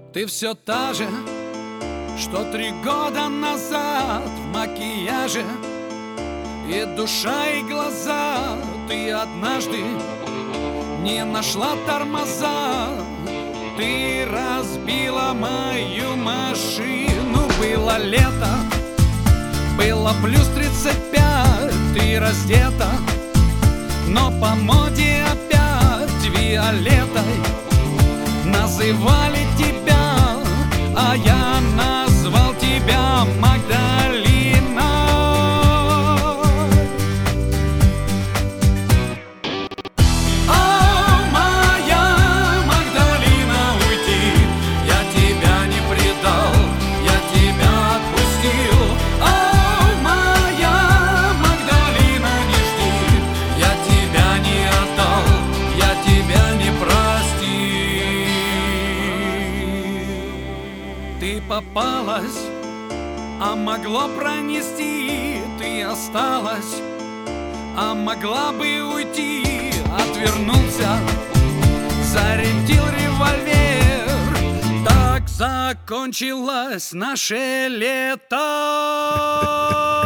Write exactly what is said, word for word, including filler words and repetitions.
Ты все та же, что три года назад в макияже. И душа, и глаза. Ты однажды не нашла тормоза. Ты разбила мою машину. Было лето, было плюс тридцать пять. Ты раздета, но по моде опять Виолеттой называли тебя, а я назвал тебя Магдалиной. О, моя Магдалина, уйди, я тебя не предал, я тебя отпустил. О, моя Магдалина, не жди, я тебя не отдал, я тебя не простил. Ты попалась, а могло пронести. Ты осталась, а могла бы уйти. Отвернулся, зарядил револьвер. Так закончилось наше лето.